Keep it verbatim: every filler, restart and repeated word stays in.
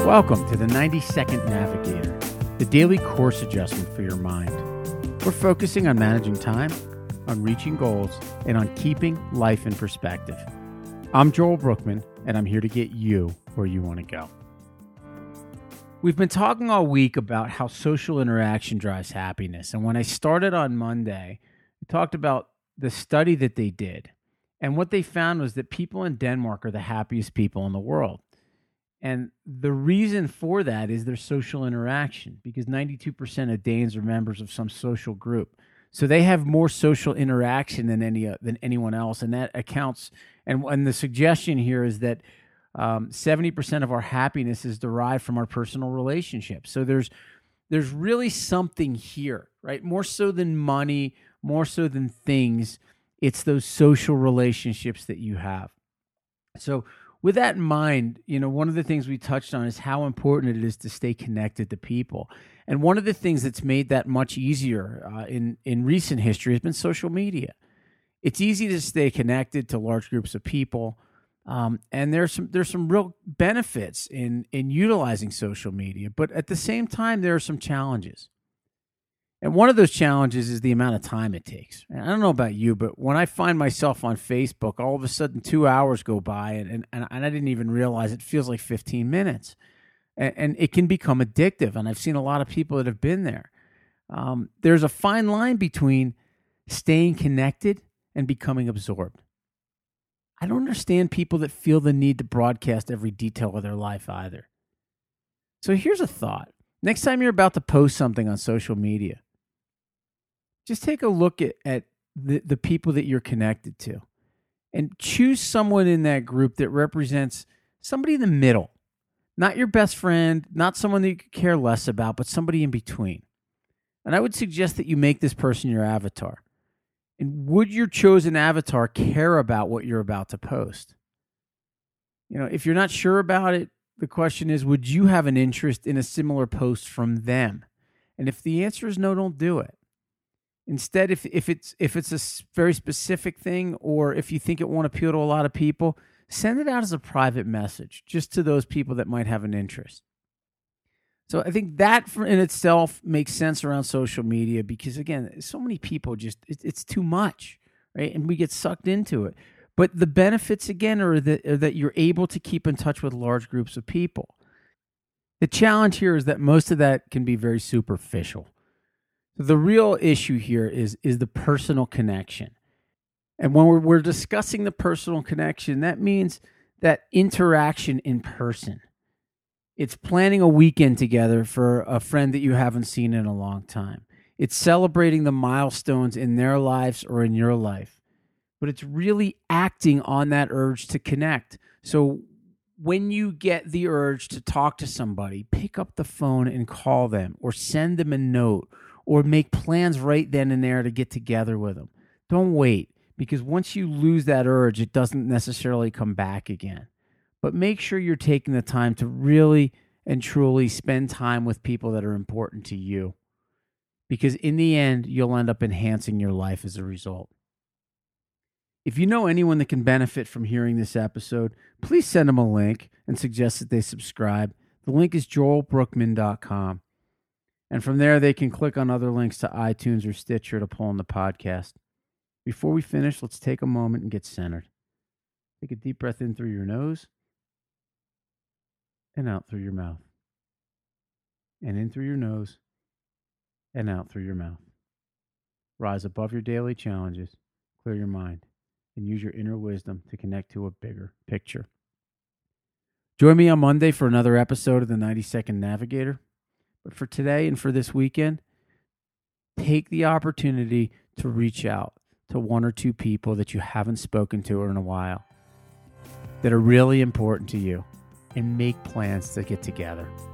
Welcome to the ninety second Navigator, the daily course adjustment for your mind. We're focusing on managing time, on reaching goals, and on keeping life in perspective. I'm Joel Brookman, and I'm here to get you where you want to go. We've been talking all week about how social interaction drives happiness, and when I started on Monday, we talked about the study that they did, and what they found was that people in Denmark are the happiest people in the world. And the reason for that is their social interaction, because ninety-two percent of Danes are members of some social group. So they have more social interaction than any uh, than anyone else, and that accounts. And, and the suggestion here is that um, seventy percent of our happiness is derived from our personal relationships. So there's there's really something here, right? More so than money, more so than things, it's those social relationships that you have. So with that in mind, you know, one of the things we touched on is how important it is to stay connected to people. And one of the things that's made that much easier uh, in, in recent history has been social media. It's easy to stay connected to large groups of people. Um, and there's some there's some real benefits in, in utilizing social media. But at the same time, there are some challenges. And one of those challenges is the amount of time it takes. And I don't know about you, but when I find myself on Facebook, all of a sudden two hours go by and, and, and I didn't even realize it feels like fifteen minutes. And, and it can become addictive. And I've seen a lot of people that have been there. Um, there's a fine line between staying connected and becoming absorbed. I don't understand people that feel the need to broadcast every detail of their life either. So here's a thought. Next time you're about to post something on social media, just take a look at, at the, the people that you're connected to and choose someone in that group that represents somebody in the middle. Not your best friend, not someone that you could care less about, but somebody in between. And I would suggest that you make this person your avatar. And would your chosen avatar care about what you're about to post? You know, if you're not sure about it, the question is, would you have an interest in a similar post from them? And if the answer is no, don't do it. Instead, if if it's if it's a very specific thing, or if you think it won't appeal to a lot of people, send it out as a private message, just to those people that might have an interest. So I think that in itself makes sense around social media, because again, so many people just, it, it's too much, right? And we get sucked into it. But the benefits, again, are that, are that you're able to keep in touch with large groups of people. The challenge here is that most of that can be very superficial. The real issue here is, is the personal connection. And when we're, we're discussing the personal connection, that means that interaction in person. It's planning a weekend together for a friend that you haven't seen in a long time. It's celebrating the milestones in their lives or in your life. But it's really acting on that urge to connect. So when you get the urge to talk to somebody, pick up the phone and call them, or send them a note, or make plans right then and there to get together with them. Don't wait, because once you lose that urge, it doesn't necessarily come back again. But make sure you're taking the time to really and truly spend time with people that are important to you, because in the end, you'll end up enhancing your life as a result. If you know anyone that can benefit from hearing this episode, please send them a link and suggest that they subscribe. The link is joel brookman dot com. And from there, they can click on other links to iTunes or Stitcher to pull in the podcast. Before we finish, let's take a moment and get centered. Take a deep breath in through your nose and out through your mouth. And in through your nose and out through your mouth. Rise above your daily challenges, clear your mind, and use your inner wisdom to connect to a bigger picture. Join me on Monday for another episode of the ninety second Navigator. But for today and for this weekend, take the opportunity to reach out to one or two people that you haven't spoken to in a while, that are really important to you, and make plans to get together.